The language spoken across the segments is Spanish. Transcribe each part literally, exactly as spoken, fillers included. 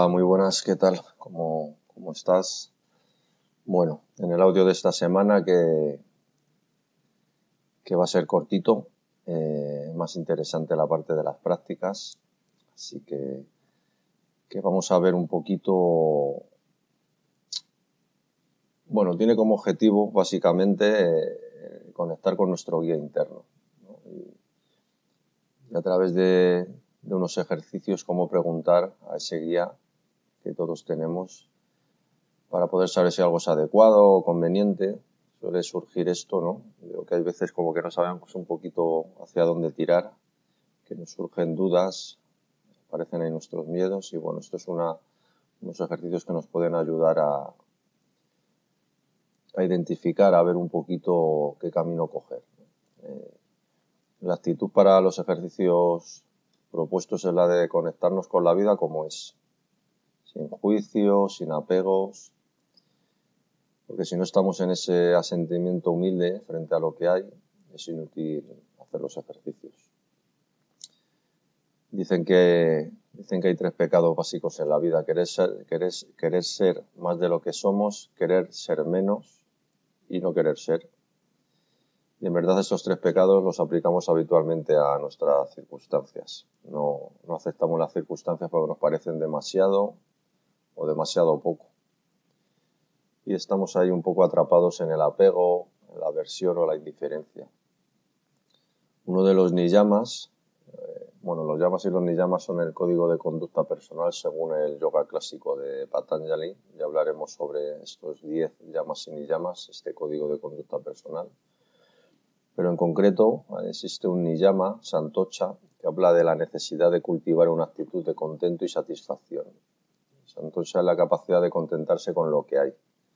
muy buenas, ¿qué tal? ¿Cómo, cómo estás? Bueno, en el audio de esta semana que, que va a ser cortito, eh, más interesante la parte de las prácticas, así que, que vamos a ver un poquito, bueno, tiene como objetivo básicamente eh, conectar con nuestro guía interno, ¿no? Y, y a través de, de unos ejercicios, cómo preguntar a ese guía que todos tenemos para poder saber si algo es adecuado o conveniente. Suele surgir esto, ¿no? Creo que hay veces como que no sabemos un poquito hacia dónde tirar, que nos surgen dudas, aparecen ahí nuestros miedos y bueno, esto es una, unos ejercicios que nos pueden ayudar a, a identificar, a ver un poquito qué camino coger. Eh, la actitud para los ejercicios propuestos es la de conectarnos con la vida como es, sin juicios, sin apegos, porque si no estamos en ese asentimiento humilde frente a lo que hay, es inútil hacer los ejercicios. Dicen que, dicen que hay tres pecados básicos en la vida: querer ser, querer, querer ser más de lo que somos, querer ser menos y no querer ser. Y en verdad esos tres pecados los aplicamos habitualmente a nuestras circunstancias. No, no aceptamos las circunstancias porque nos parecen demasiado o demasiado poco. Y estamos ahí un poco atrapados en el apego, en la aversión o la indiferencia. Uno de los niyamas, eh, bueno, los yamas y los niyamas son el código de conducta personal según el yoga clásico de Patanjali. Ya hablaremos sobre estos diez yamas y niyamas, este código de conducta personal. Pero en concreto existe un niyama, Santocha, que habla de la necesidad de cultivar una actitud de contento y satisfacción. Santocha es la capacidad de contentarse con lo que hay.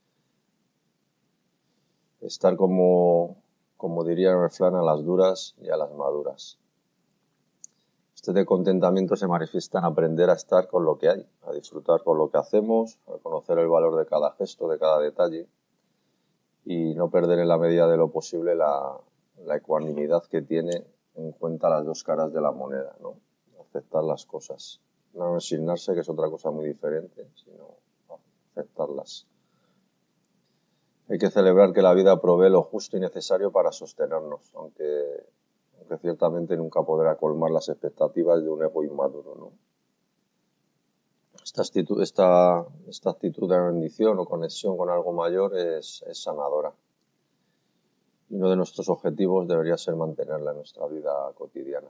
Estar como, como diría el refrán, a las duras y a las maduras. Este de contentamiento se manifiesta en aprender a estar con lo que hay, a disfrutar con lo que hacemos, a conocer el valor de cada gesto, de cada detalle y no perder en la medida de lo posible la, la ecuanimidad que tiene en cuenta las dos caras de la moneda, ¿no? Aceptar las cosas. No resignarse, que es otra cosa muy diferente, sino aceptarlas. Hay que celebrar que la vida provee lo justo y necesario para sostenernos, aunque, aunque ciertamente nunca podrá colmar las expectativas de un ego inmaduro, ¿no? Esta actitud, esta, esta actitud de rendición o conexión con algo mayor es, es sanadora. Y uno de nuestros objetivos debería ser mantenerla en nuestra vida cotidiana.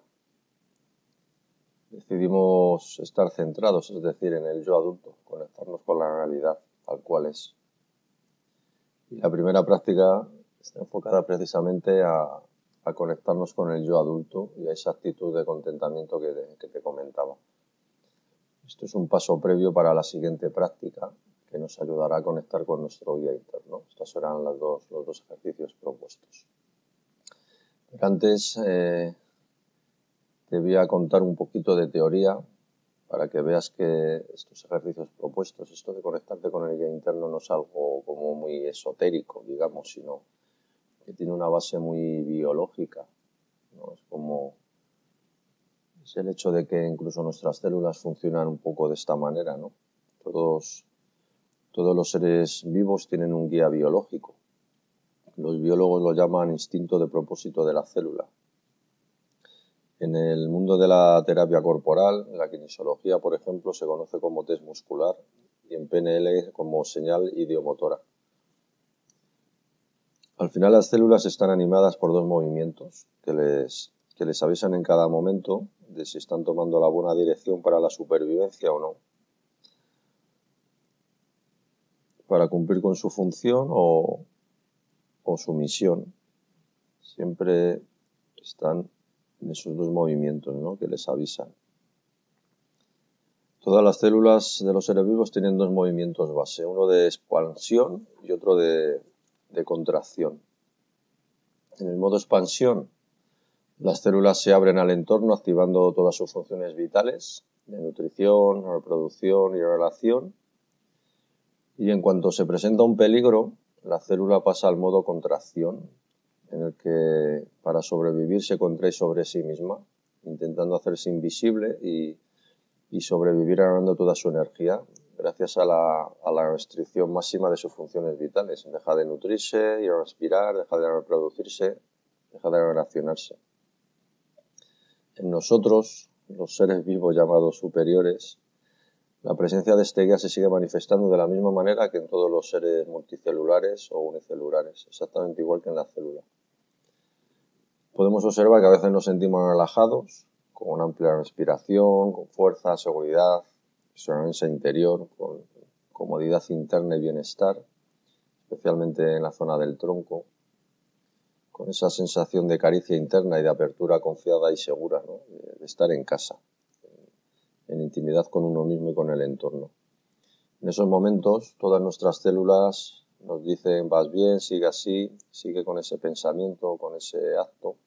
Decidimos estar centrados, es decir, en el yo adulto, conectarnos con la realidad tal cual es. Y la primera práctica está enfocada precisamente a, a conectarnos con el yo adulto y a esa actitud de contentamiento que, de, que te comentaba. Esto es un paso previo para la siguiente práctica que nos ayudará a conectar con nuestro guía interno. Estos serán las dos, los dos ejercicios propuestos. Pero antes eh, te voy a contar un poquito de teoría para que veas que estos ejercicios propuestos, esto de conectarte con el guía interno no es algo como muy esotérico, digamos, sino que tiene una base muy biológica, ¿no? Es como es el hecho de que incluso nuestras células funcionan un poco de esta manera, ¿no? Todos, todos los seres vivos tienen un guía biológico. Los biólogos lo llaman instinto de propósito de la célula. En el mundo de la terapia corporal, en la kinesiología, por ejemplo, se conoce como test muscular y en P N L como señal idiomotora. Al final las células están animadas por dos movimientos que les, que les avisan en cada momento de si están tomando la buena dirección para la supervivencia o no, para cumplir con su función o, o su misión. Siempre están en esos dos movimientos, ¿no?, que les avisan. Todas las células de los seres vivos tienen dos movimientos base, uno de expansión y otro de, de contracción. En el modo expansión, las células se abren al entorno activando todas sus funciones vitales de nutrición, reproducción y relación. Y en cuanto se presenta un peligro, la célula pasa al modo contracción, en el que para sobrevivir se contrae sobre sí misma, intentando hacerse invisible y, y sobrevivir ganando toda su energía gracias a la, a la restricción máxima de sus funciones vitales. Deja de nutrirse y respirar, deja de reproducirse, deja de relacionarse. En nosotros, los seres vivos llamados superiores, la presencia de este guía se sigue manifestando de la misma manera que en todos los seres multicelulares o unicelulares, exactamente igual que en la célula. Podemos observar que a veces nos sentimos relajados, con una amplia respiración, con fuerza, seguridad, sonrisa interior, con comodidad interna y bienestar, especialmente en la zona del tronco, con esa sensación de caricia interna y de apertura confiada y segura, ¿no? de estar en casa, en intimidad con uno mismo y con el entorno. En esos momentos, todas nuestras células nos dicen, vas bien, sigue así, sigue con ese pensamiento, con ese acto.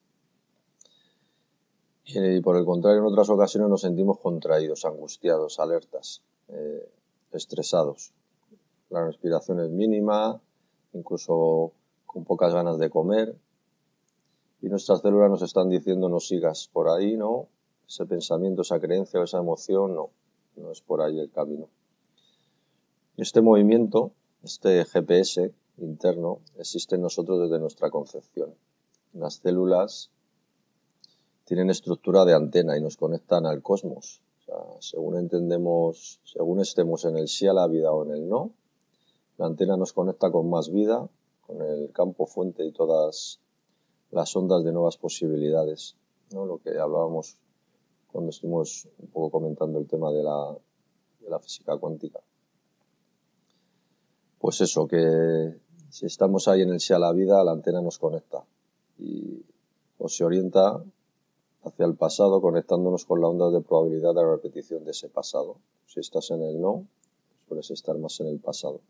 Y por el contrario, en otras ocasiones nos sentimos contraídos, angustiados, alertas, eh, estresados. La respiración es mínima, incluso con pocas ganas de comer. Y nuestras células nos están diciendo, no sigas por ahí, ¿no? Ese pensamiento, esa creencia o esa emoción, no, no es por ahí el camino. Este movimiento, este G P S interno, existe en nosotros desde nuestra concepción. Las células tienen estructura de antena y nos conectan al cosmos. O sea, según entendemos, según estemos en el sí a la vida o en el no, la antena nos conecta con más vida, con el campo fuente y todas las ondas de nuevas posibilidades, ¿no? Lo que hablábamos cuando estuvimos un poco comentando el tema de la, de la física cuántica. Pues eso, que si estamos ahí en el sí a la vida, la antena nos conecta y o se orienta hacia el pasado, conectándonos con la onda de probabilidad de repetición de ese pasado. Si estás en el no, sueles estar más en el pasado.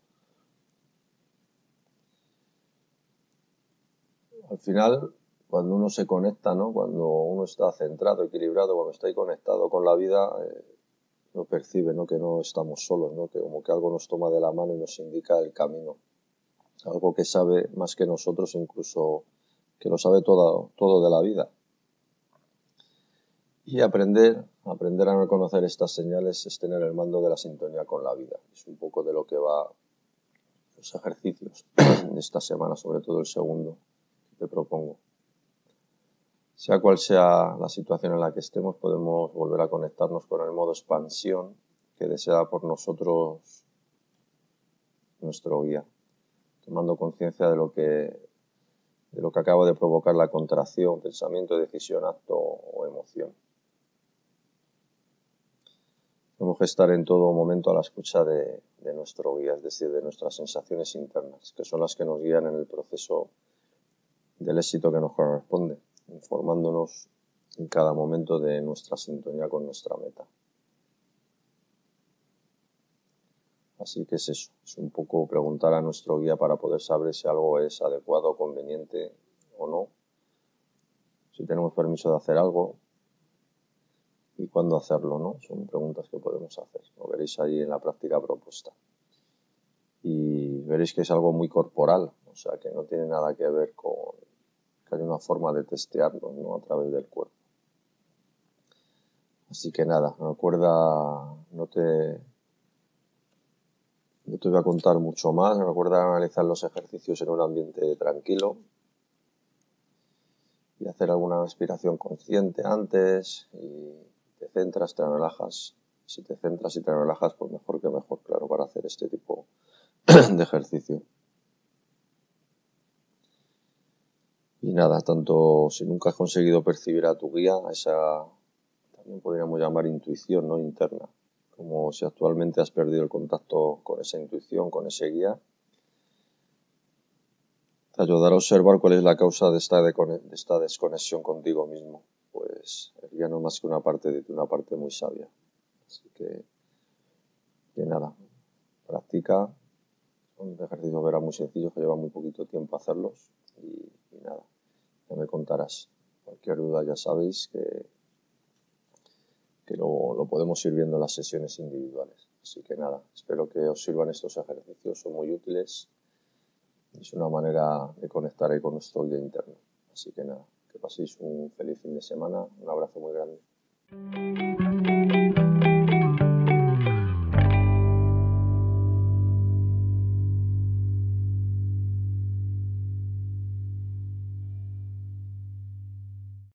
Al final, cuando uno se conecta, ¿no? Cuando uno está centrado, equilibrado, cuando está ahí conectado con la vida, eh, lo percibe, ¿no? Que no estamos solos, ¿no? Que como que algo nos toma de la mano y nos indica el camino. Algo que sabe más que nosotros, incluso que lo sabe todo, todo de la vida. Y aprender, aprender a reconocer estas señales es tener el mando de la sintonía con la vida. Es un poco de lo que va los ejercicios de esta semana, sobre todo el segundo que te propongo. Sea cual sea la situación en la que estemos, podemos volver a conectarnos con el modo expansión que desea por nosotros nuestro guía, tomando conciencia de lo que de lo que acaba de provocar la contracción, pensamiento, decisión, acto o emoción. Tenemos que estar en todo momento a la escucha de, de nuestro guía, es decir, de nuestras sensaciones internas, que son las que nos guían en el proceso del éxito que nos corresponde, informándonos en cada momento de nuestra sintonía con nuestra meta. Así que es eso, es un poco preguntar a nuestro guía para poder saber si algo es adecuado, conveniente o no, si tenemos permiso de hacer algo y cuándo hacerlo, ¿no? Son preguntas que podemos hacer, lo veréis ahí en la práctica propuesta. Y veréis que es algo muy corporal, o sea que no tiene nada que ver con que hay una forma de testearlo, ¿no? A través del cuerpo. Así que nada, recuerda, no te, no te voy a contar mucho más, recuerda analizar los ejercicios en un ambiente tranquilo y hacer alguna respiración consciente antes y te centras, te relajas. Si te centras y te relajas, pues mejor que mejor, claro, para hacer este tipo de ejercicio. Y nada, tanto si nunca has conseguido percibir a tu guía, a esa también podríamos llamar intuición, ¿no? Interna, como si actualmente has perdido el contacto con esa intuición, con ese guía, te ayudará a observar cuál es la causa de esta, de esta desconexión contigo mismo. Pues el guía no es más que una parte de ti, una parte muy sabia. Así que, que nada, practica. Son ejercicios verá muy sencillos que llevan muy poquito tiempo hacerlos y, y nada, ya me contarás. Cualquier duda ya sabéis que, que lo, lo podemos ir viendo en las sesiones individuales. Así que nada, espero que os sirvan estos ejercicios, son muy útiles. Es una manera de conectar ahí con nuestro guía interno. Así que nada, que paséis un feliz fin de semana. Un abrazo muy grande.